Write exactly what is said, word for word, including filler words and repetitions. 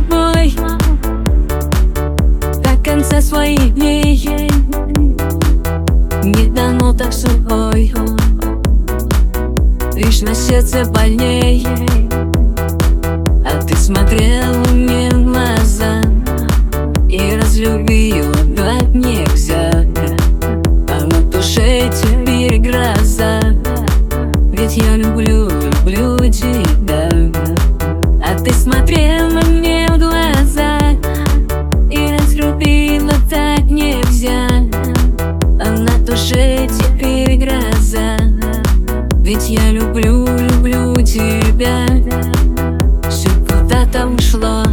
тобой до конца своих дней. Не дано так сухой, лишь на сердце больней. А ты смотрел мне в глаза и разлюбил так нельзя. А на душе теперь гроза, ведь я люблю, люблю тебя. А ты смотрел мне в глаза и разлюбила так нельзя. А на душе теперь гроза, ведь я люблю, люблю тебя. Все куда-то ушло,